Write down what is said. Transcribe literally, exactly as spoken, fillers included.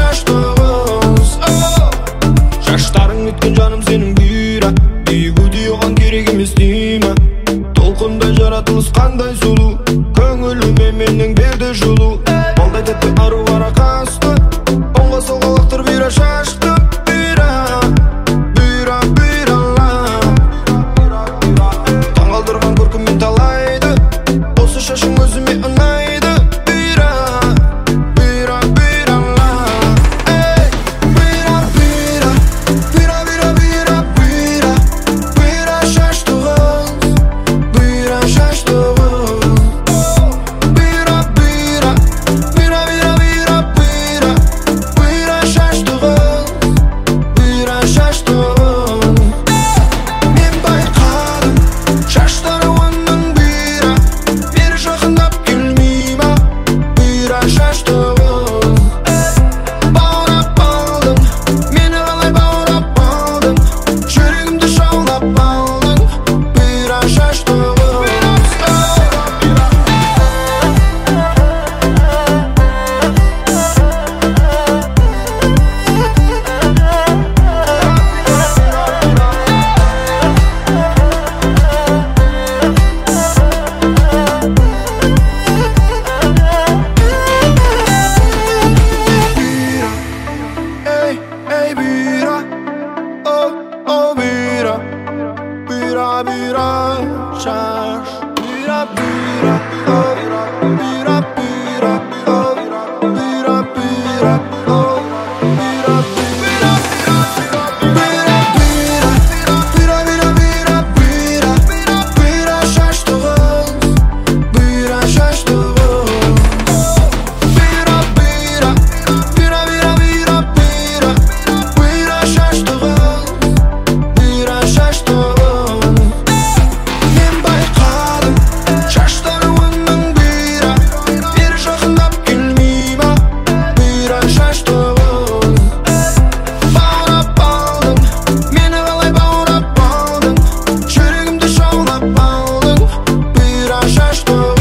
шаштығыз. Шаштарың өткен жаным сенің бұйра, егуде оған керек емес деймі. Толқындай жаратылыс қандай сұлу, көңіліме менің берді жылу. Балдай тәтті ару ара қасты, оңға солға лақтыр бұйра шашты. Бұйра, бұйра, бұйрала, таң қалдырған көркіммен талайды, осы шашың өзіме ұнайды. Бұйра, бұйра, бұйрала, бұйра, бұйра, бұйра, бұйра, бұйра, бұйра, бұйра шаштығыз, бұйра шаштығыз. Бұйра, бұйра, бұйра, бұйра, бұйра, бұйра, бұйра шаштығыз, бұйра шаштығыз. Мен байқадым, шаштары оның бұйра, бері жақындап келмей ма, бұйра шаштығыз. Баурап алдың, мені қалай баурап алдың, жүрегімді жаулап алдың, бұйра шаштығыз. Ey, ey büyra, oh, oh büyra, büyra, büyra, şaş. Büyra, büyra, oh, büyra, büyra, oh, büyra, büyra, oh, büyra, büyra, büyra, büyra, büyra, büyra, büyra, büyra, büyra şaştığız, büyra şaştığız. Büyra, büyra, büyra, büyra, büyra, büyra, büyra şaştığız, büyra şaştığız. Men bayqadım, şaşları onun büyra, beri жақындап келмей ма, büyra şaştığız. Баурап алдың, мені қалай баурап алдың, жүрегімді жаулап алдың, büyra şaştığız.